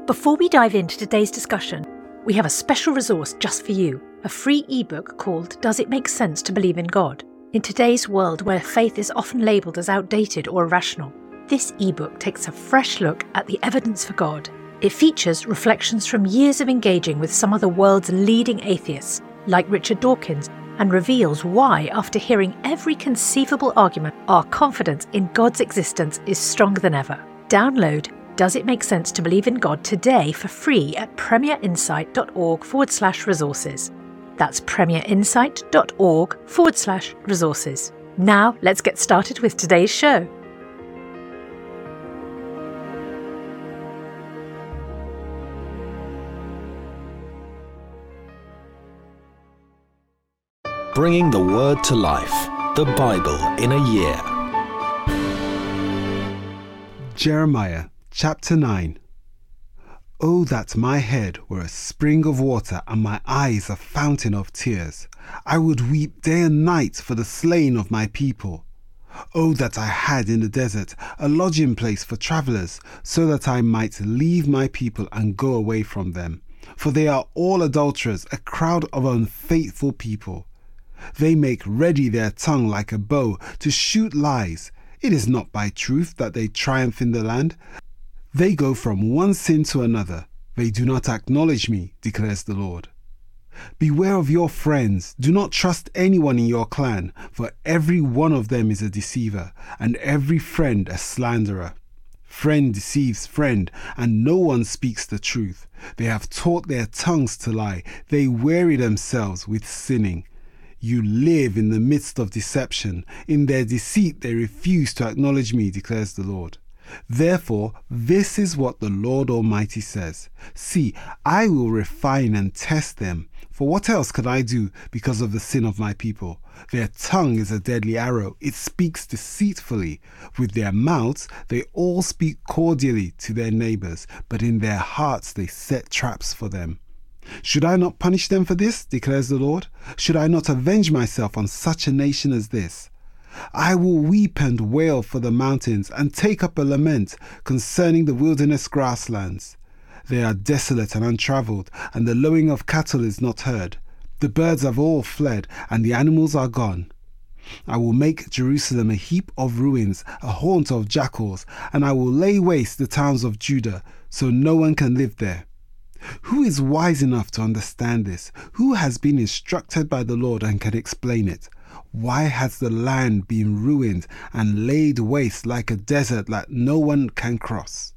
Before we dive into today's discussion, we have a special resource just for you, a free ebook called Does It Make Sense to Believe in God? In today's world where faith is often labelled as outdated or irrational, this ebook takes a fresh look at the evidence for God. It features reflections from years of engaging with some of the world's leading atheists, like Richard Dawkins, and reveals why, after hearing every conceivable argument, our confidence in God's existence is stronger than ever. Download Does It Make Sense to Believe in God today for free at premierinsight.org/resources. That's premierinsight.org/resources. Now let's get started with today's show. Bringing the Word to life, the Bible in a year. Jeremiah chapter 9. Oh, that my head were a spring of water and my eyes a fountain of tears. I would weep day and night for the slain of my people. Oh, that I had in the desert a lodging place for travellers, so that I might leave my people and go away from them. For they are all adulterers, a crowd of unfaithful people. They make ready their tongue like a bow to shoot lies. It is not by truth that they triumph in the land. They go from one sin to another. They do not acknowledge me, declares the Lord. Beware of your friends. Do not trust anyone in your clan, for every one of them is a deceiver, and every friend a slanderer. Friend deceives friend, and no one speaks the truth. They have taught their tongues to lie. They weary themselves with sinning. You live in the midst of deception. In their deceit they refuse to acknowledge me, declares the Lord. Therefore, this is what the Lord Almighty says. See, I will refine and test them. For what else could I do because of the sin of my people? Their tongue is a deadly arrow. It speaks deceitfully. With their mouths, they all speak cordially to their neighbors, but in their hearts they set traps for them. Should I not punish them for this, declares the Lord? Should I not avenge myself on such a nation as this? I will weep and wail for the mountains and take up a lament concerning the wilderness grasslands. They are desolate and untravelled, and the lowing of cattle is not heard. The birds have all fled, and the animals are gone. I will make Jerusalem a heap of ruins, a haunt of jackals, and I will lay waste the towns of Judah, so no one can live there. Who is wise enough to understand this? Who has been instructed by the Lord and can explain it? Why has the land been ruined and laid waste like a desert that no one can cross?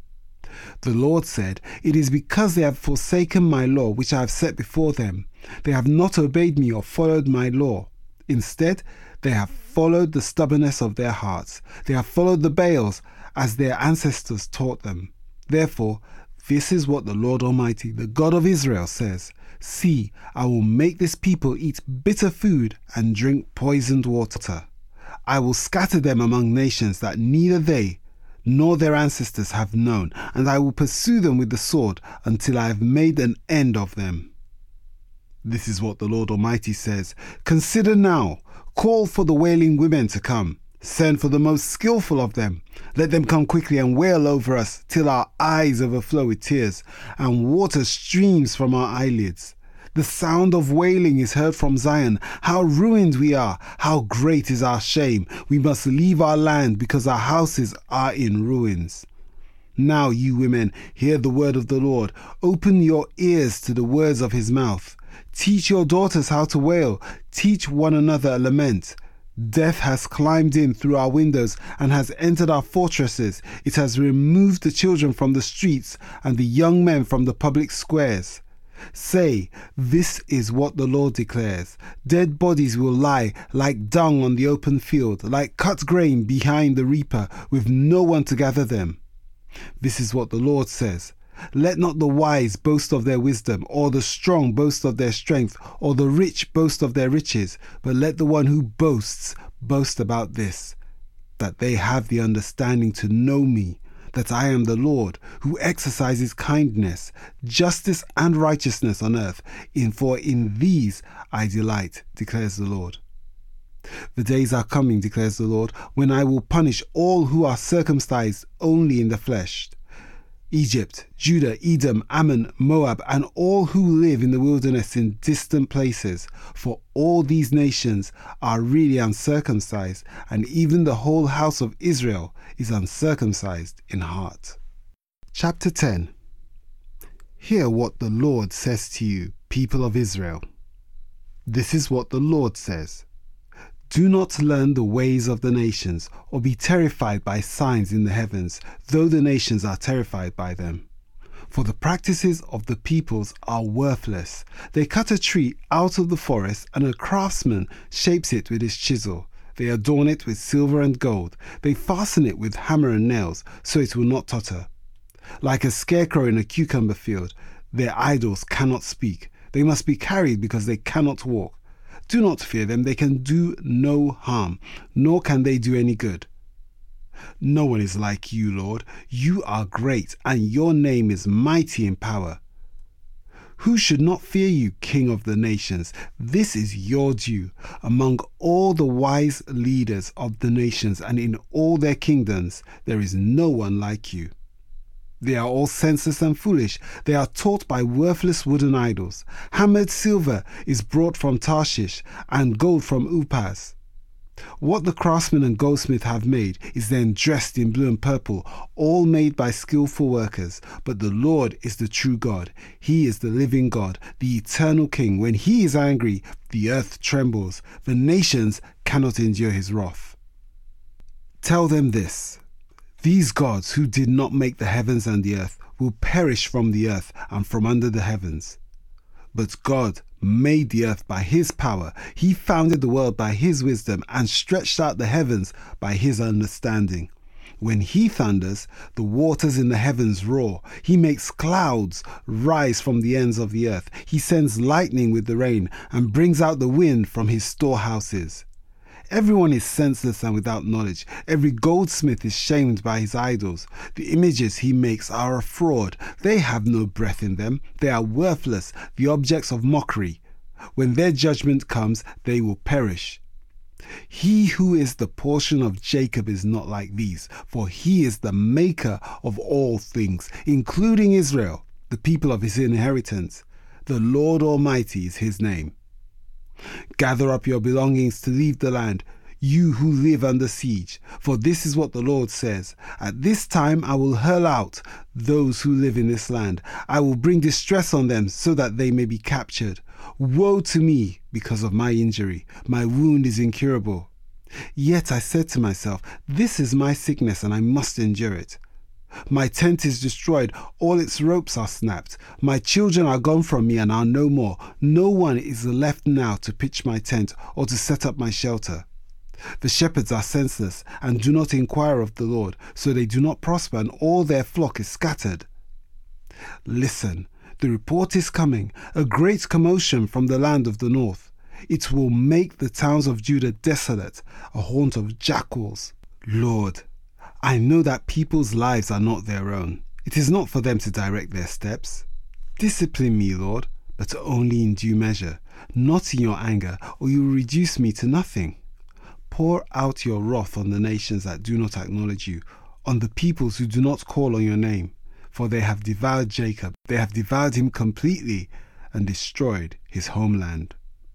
The Lord said, It is because they have forsaken my law which I have set before them. They have not obeyed me or followed my law. Instead, they have followed the stubbornness of their hearts. They have followed the Baals as their ancestors taught them. Therefore, this is what the Lord Almighty, the God of Israel, says. See, I will make this people eat bitter food and drink poisoned water. I will scatter them among nations that neither they nor their ancestors have known, and I will pursue them with the sword until I have made an end of them. This is what the Lord Almighty says. Consider now, call for the wailing women to come. Send for the most skillful of them. Let them come quickly and wail over us till our eyes overflow with tears and water streams from our eyelids. The sound of wailing is heard from Zion. How ruined we are! How great is our shame! We must leave our land because our houses are in ruins. Now, you women, hear the word of the Lord. Open your ears to the words of his mouth. Teach your daughters how to wail. Teach one another a lament. Death has climbed in through our windows and has entered our fortresses. It has removed the children from the streets and the young men from the public squares. Say, this is what the Lord declares. Dead bodies will lie like dung on the open field, like cut grain behind the reaper, with no one to gather them. This is what the Lord says. Let not the wise boast of their wisdom, or the strong boast of their strength, or the rich boast of their riches, but let the one who boasts boast about this, that they have the understanding to know me, that I am the Lord, who exercises kindness, justice and righteousness on earth, for in these I delight, declares the Lord. The days are coming, declares the Lord, when I will punish all who are circumcised only in the flesh. Egypt, Judah, Edom, Ammon, Moab, and all who live in the wilderness in distant places, for all these nations are really uncircumcised, and even the whole house of Israel is uncircumcised in heart. Chapter 10. Hear what the Lord says to you, people of Israel. This is what the Lord says. Do not learn the ways of the nations, or be terrified by signs in the heavens, though the nations are terrified by them. For the practices of the peoples are worthless. They cut a tree out of the forest, and a craftsman shapes it with his chisel. They adorn it with silver and gold. They fasten it with hammer and nails, so it will not totter. Like a scarecrow in a cucumber field, their idols cannot speak. They must be carried because they cannot walk. Do not fear them, they can do no harm, nor can they do any good. No one is like you, Lord. You are great, and your name is mighty in power. Who should not fear you, King of the nations? This is your due. Among all the wise leaders of the nations and in all their kingdoms, there is no one like you. They are all senseless and foolish. They are taught by worthless wooden idols. Hammered silver is brought from Tarshish, and gold from Upaz. What the craftsman and goldsmith have made is then dressed in blue and purple, all made by skillful workers. But the Lord is the true God. He is the living God, the eternal King. When he is angry, the earth trembles. The nations cannot endure his wrath. Tell them this. These gods who did not make the heavens and the earth will perish from the earth and from under the heavens. But God made the earth by his power. He founded the world by his wisdom and stretched out the heavens by his understanding. When he thunders, the waters in the heavens roar. He makes clouds rise from the ends of the earth. He sends lightning with the rain and brings out the wind from his storehouses. Everyone is senseless and without knowledge. Every goldsmith is shamed by his idols. The images he makes are a fraud. They have no breath in them. They are worthless, the objects of mockery. When their judgment comes, they will perish. He who is the portion of Jacob is not like these, for he is the maker of all things, including Israel, the people of his inheritance. The Lord Almighty is his name. Gather up your belongings to leave the land, you who live under siege. For this is what the Lord says. At this time I will hurl out those who live in this land. I will bring distress on them so that they may be captured. Woe to me because of my injury. My wound is incurable. Yet I said to myself, this is my sickness and I must endure it. My tent is destroyed, all its ropes are snapped. My children are gone from me and are no more. No one is left now to pitch my tent or to set up my shelter. The shepherds are senseless and do not inquire of the Lord, so they do not prosper, and all their flock is scattered. Listen, the report is coming, a great commotion from the land of the north. It will make the towns of Judah desolate, a haunt of jackals. Lord, I know that people's lives are not their own. It is not for them to direct their steps. Discipline me, Lord, but only in due measure, not in your anger, or you will reduce me to nothing. Pour out your wrath on the nations that do not acknowledge you, on the peoples who do not call on your name. For they have devoured Jacob, they have devoured him completely, and destroyed his homeland.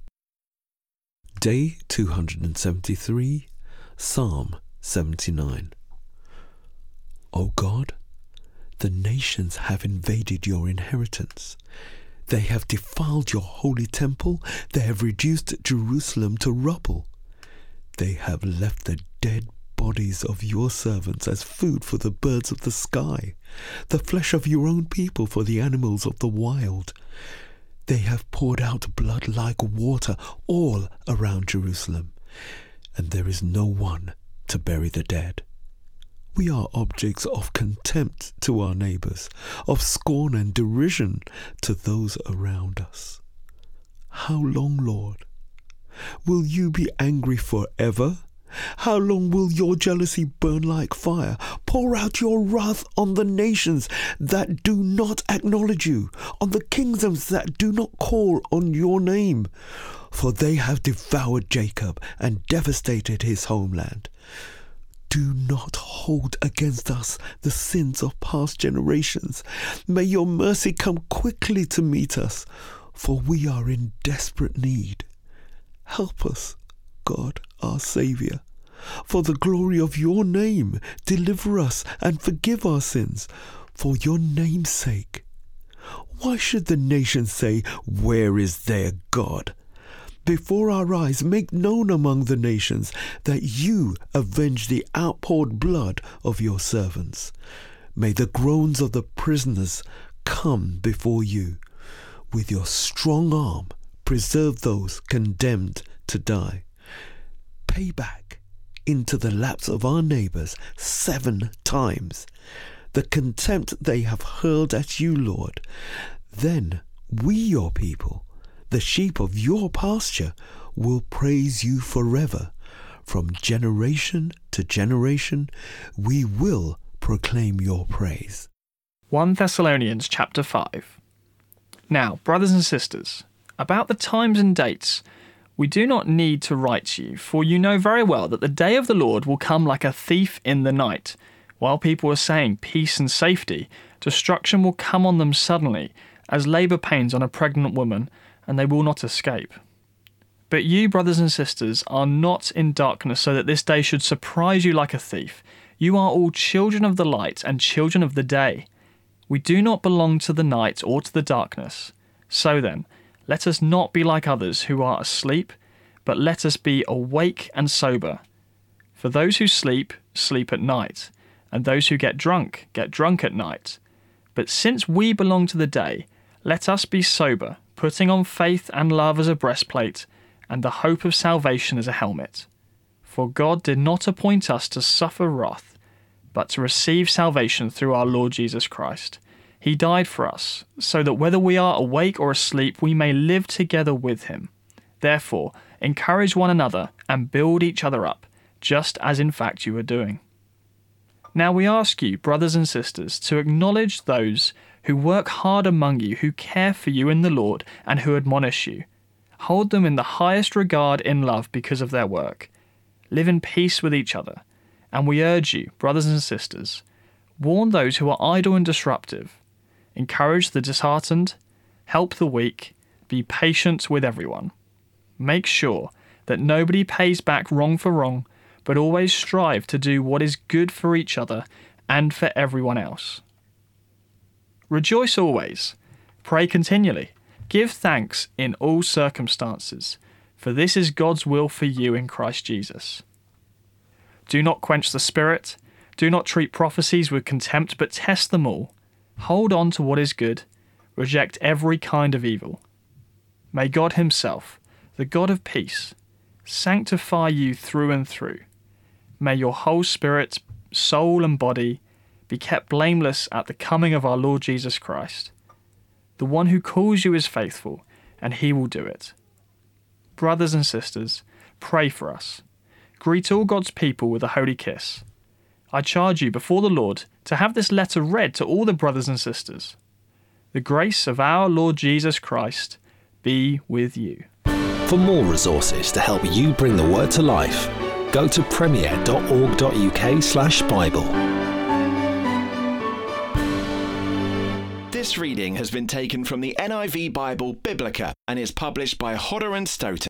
Day 273, Psalm 79. O God, the nations have invaded your inheritance. They have defiled your holy temple. They have reduced Jerusalem to rubble. They have left the dead bodies of your servants as food for the birds of the sky, the flesh of your own people for the animals of the wild. They have poured out blood like water all around Jerusalem, and there is no one to bury the dead. We are objects of contempt to our neighbours, of scorn and derision to those around us. How long, Lord? Will you be angry forever? How long will your jealousy burn like fire? Pour out your wrath on the nations that do not acknowledge you, on the kingdoms that do not call on your name. For they have devoured Jacob and devastated his homeland. Do not hold against us the sins of past generations. May your mercy come quickly to meet us, for we are in desperate need. Help us, God, our Saviour. For the glory of your name, deliver us and forgive our sins, for your name's sake. Why should the nations say, "Where is their God?" Before our eyes make known among the nations that you avenge the outpoured blood of your servants. May the groans of the prisoners come before you. With your strong arm, preserve those condemned to die. Pay back into the laps of our neighbours 7 times the contempt they have hurled at you, Lord. Then we, your people, the sheep of your pasture, will praise you forever. From generation to generation, we will proclaim your praise. 1 Thessalonians chapter 5. Now, brothers and sisters, about the times and dates, we do not need to write to you, for you know very well that the day of the Lord will come like a thief in the night. While people are saying peace and safety, destruction will come on them suddenly, as labour pains on a pregnant woman, and they will not escape. But you, brothers and sisters, are not in darkness so that this day should surprise you like a thief. You are all children of the light and children of the day. We do not belong to the night or to the darkness. So then, let us not be like others who are asleep, but let us be awake and sober. For those who sleep, sleep at night, and those who get drunk at night. But since we belong to the day, let us be sober, putting on faith and love as a breastplate, and the hope of salvation as a helmet. For God did not appoint us to suffer wrath, but to receive salvation through our Lord Jesus Christ. He died for us, so that whether we are awake or asleep, we may live together with him. Therefore, encourage one another and build each other up, just as in fact you are doing. Now we ask you, brothers and sisters, to acknowledge those who work hard among you, who care for you in the Lord, and who admonish you. Hold them in the highest regard in love because of their work. Live in peace with each other. And we urge you, brothers and sisters, warn those who are idle and disruptive. Encourage the disheartened. Help the weak. Be patient with everyone. Make sure that nobody pays back wrong for wrong, but always strive to do what is good for each other and for everyone else. Rejoice always. Pray continually. Give thanks in all circumstances, for this is God's will for you in Christ Jesus. Do not quench the Spirit. Do not treat prophecies with contempt, but test them all. Hold on to what is good. Reject every kind of evil. May God himself, the God of peace, sanctify you through and through. May your whole spirit, soul and body be kept blameless at the coming of our Lord Jesus Christ. The one who calls you is faithful, and he will do it. Brothers and sisters, pray for us. Greet all God's people with a holy kiss. I charge you before the Lord to have this letter read to all the brothers and sisters. The grace of our Lord Jesus Christ be with you. For more resources to help you bring the word to life, go to premier.org.uk/Bible. This reading has been taken from the NIV Bible Biblica and is published by Hodder and Stoughton.